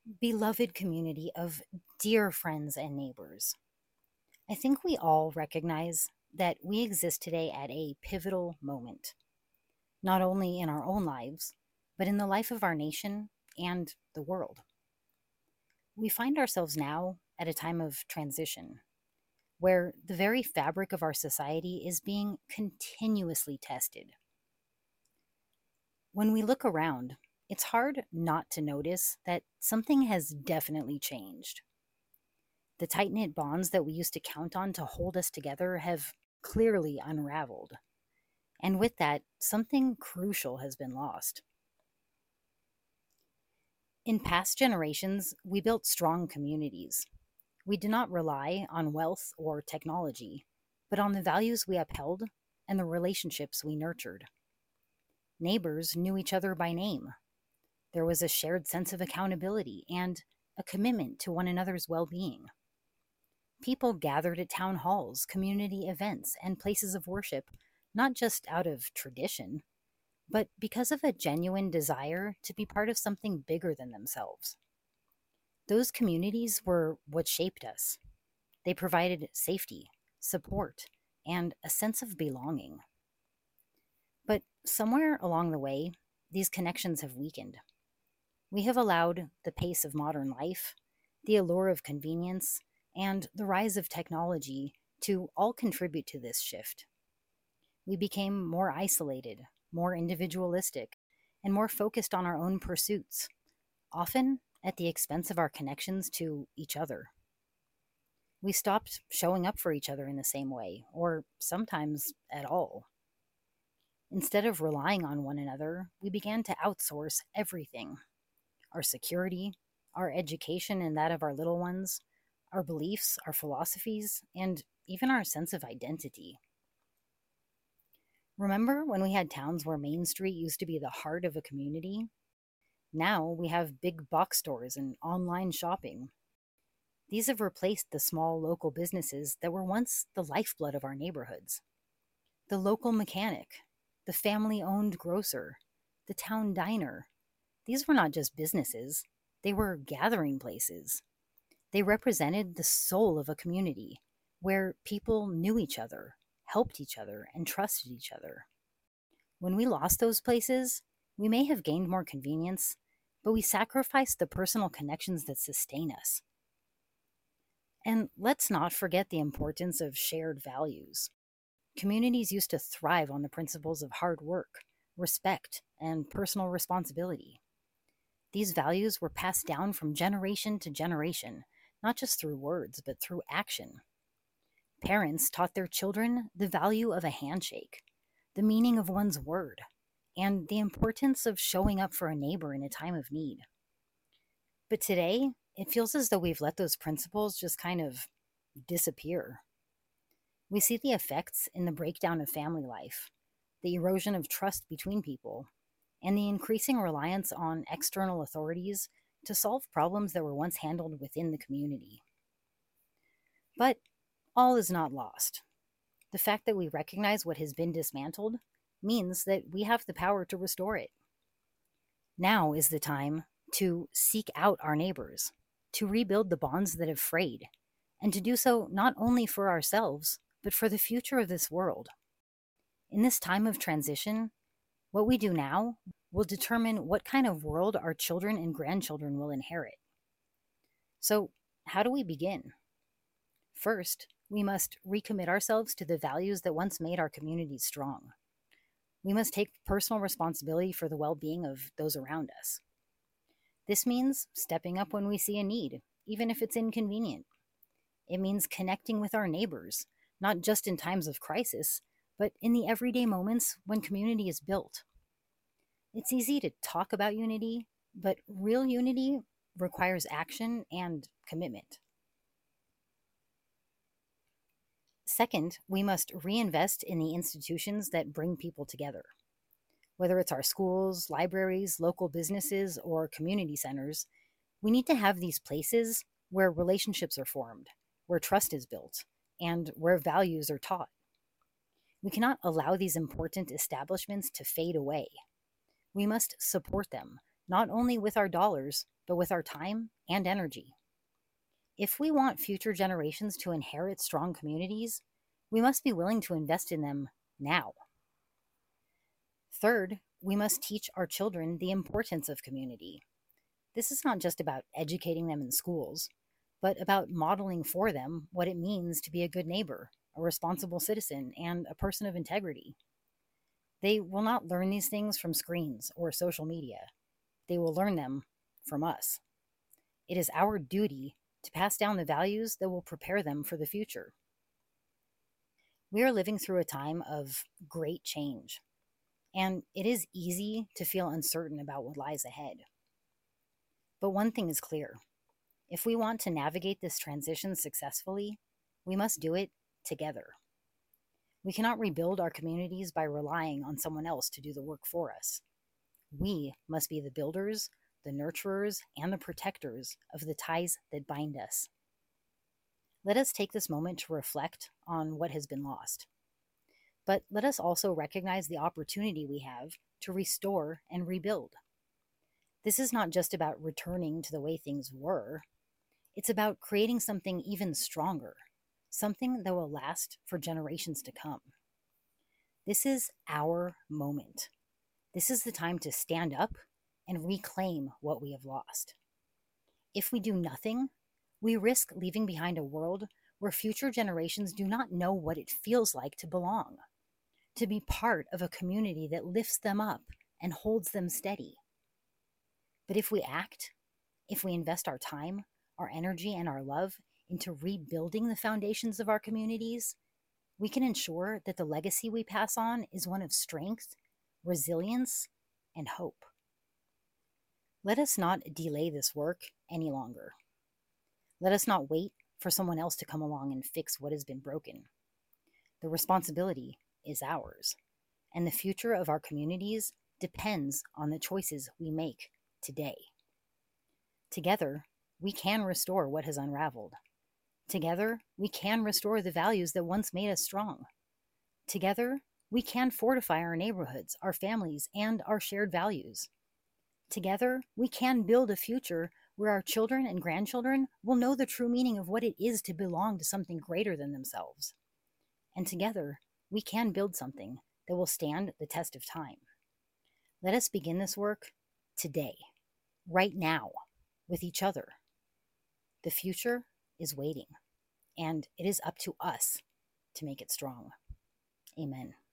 Beloved community of dear friends and neighbors, I think we all recognize that we exist today at a pivotal moment, not only in our own lives, but in the life of our nation and the world. We find ourselves now at a time of transition where the very fabric of our society is being continuously tested. When we look around, it's hard not to notice that something has definitely changed. The tight knit bonds that we used to count on to hold us together have clearly unraveled. And with that, something crucial has been lost. In past generations, we built strong communities. We did not rely on wealth or technology, but on the values we upheld and the relationships we nurtured. Neighbors knew each other by name. There was a shared sense of accountability and a commitment to one another's well being. People gathered at town halls, community events, and places of worship, not just out of tradition, but because of a genuine desire to be part of something bigger than themselves. Those communities were what shaped us. They provided safety, support, and a sense of belonging. But somewhere along the way, these connections have weakened. We have allowed the pace of modern life, the allure of convenience, and the rise of technology to all contribute to this shift. We became more isolated, more individualistic, and more focused on our own pursuits, often at the expense of our connections to each other. We stopped showing up for each other in the same way, or sometimes at all. Instead of relying on one another, we began to outsource everything: our security, our education and that of our little ones, our beliefs, our philosophies, and even our sense of identity. Remember when we had towns where Main Street used to be the heart of a community? Now we have big box stores and online shopping. These have replaced the small local businesses that were once the lifeblood of our neighborhoods. The local mechanic, the family owned grocer, the town diner. These were not just businesses, they were gathering places. They represented the soul of a community where people knew each other, helped each other, and trusted each other. When we lost those places, we may have gained more convenience, but we sacrificed the personal connections that sustain us. And let's not forget the importance of shared values. Communities used to thrive on the principles of hard work, respect, and personal responsibility. These values were passed down from generation to generation, not just through words, but through action. Parents taught their children the value of a handshake, the meaning of one's word, and the importance of showing up for a neighbor in a time of need. But today, it feels as though we've let those principles just kind of disappear. We see the effects in the breakdown of family life, the erosion of trust between people, and the increasing reliance on external authorities to solve problems that were once handled within the community. But all is not lost. The fact that we recognize what has been dismantled means that we have the power to restore it. Now is the time to seek out our neighbors, to rebuild the bonds that have frayed, and to do so not only for ourselves, but for the future of this world. In this time of transition, what we do now will determine what kind of world our children and grandchildren will inherit. So, how do we begin? First, we must recommit ourselves to the values that once made our communities strong. We must take personal responsibility for the well-being of those around us. This means stepping up when we see a need, even if it's inconvenient. It means connecting with our neighbors, not just in times of crisis, but in the everyday moments when community is built. It's easy to talk about unity, but real unity requires action and commitment. Second, we must reinvest in the institutions that bring people together. Whether it's our schools, libraries, local businesses, or community centers, we need to have these places where relationships are formed, where trust is built, and where values are taught. We cannot allow these important establishments to fade away. We must support them, not only with our dollars, but with our time and energy. If we want future generations to inherit strong communities, we must be willing to invest in them now. Third, we must teach our children the importance of community. This is not just about educating them in schools, but about modeling for them what it means to be a good neighbor, a responsible citizen, and a person of integrity. They will not learn these things from screens or social media. They will learn them from us. It is our duty to pass down the values that will prepare them for the future. We are living through a time of great change, and it is easy to feel uncertain about what lies ahead. But one thing is clear. If we want to navigate this transition successfully, we must do it together. We cannot rebuild our communities by relying on someone else to do the work for us. We must be the builders, the nurturers, and the protectors of the ties that bind us. Let us take this moment to reflect on what has been lost. But let us also recognize the opportunity we have to restore and rebuild. This is not just about returning to the way things were. It's about creating something even stronger, something that will last for generations to come. This is our moment. This is the time to stand up and reclaim what we have lost. If we do nothing, we risk leaving behind a world where future generations do not know what it feels like to belong, to be part of a community that lifts them up and holds them steady. But if we act, if we invest our time, our energy, and our love into rebuilding the foundations of our communities, we can ensure that the legacy we pass on is one of strength, resilience, and hope. Let us not delay this work any longer. Let us not wait for someone else to come along and fix what has been broken. The responsibility is ours, and the future of our communities depends on the choices we make today. Together, we can restore what has unraveled. Together, we can restore the values that once made us strong. Together, we can fortify our neighborhoods, our families, and our shared values. Together, we can build a future where our children and grandchildren will know the true meaning of what it is to belong to something greater than themselves. And together, we can build something that will stand the test of time. Let us begin this work today, right now, with each other. The future is waiting, and it is up to us to make it strong. Amen.